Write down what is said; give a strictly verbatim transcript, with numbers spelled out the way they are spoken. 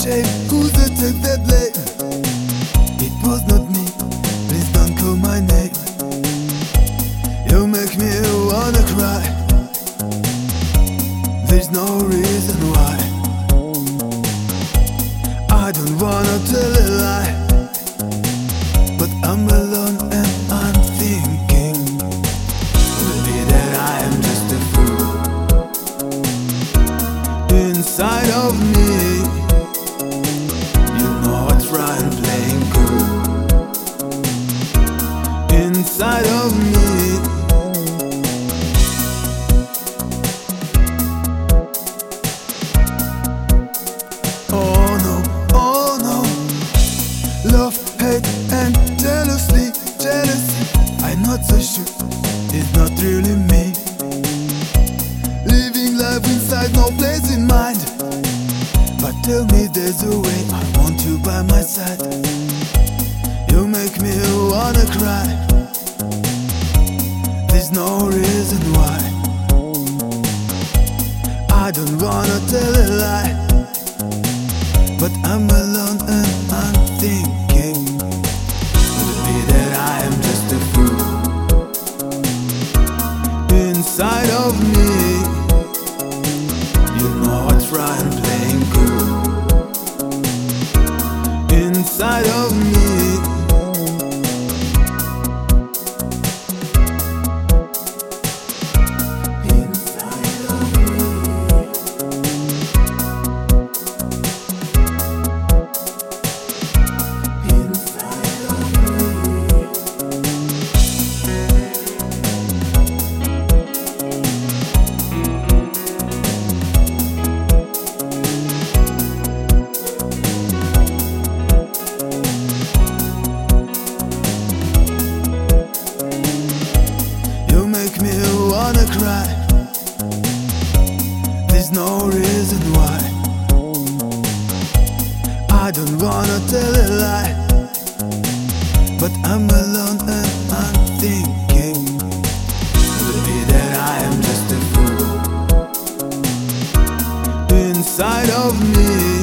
shame, who's to take the blame? It was not me, please don't call my name. You make me wanna cry. There's no reason why. I don't wanna tell a lie, but I'm alone and I'm thinking maybe that I am just a fool. Inside of me, you know I try and playing cool. Inside of me, oh no, oh no, love, hate and jealousy, jealousy. I'm not so sure, it's not really me. Living life inside, no place in mind. But tell me there's a way, I want you by my side. You make me wanna cry. There's no reason why. I don't wanna tell a lie, but I'm alone and I'm thinking maybe that I am just a fool. Inside of me, you know I try and playing cool. Inside of me, inside of me, inside of me. You make me wanna cry. There's no reason why. I don't wanna tell a lie, but I'm alone and I'm thinking maybe that I am just a fool. Inside of me,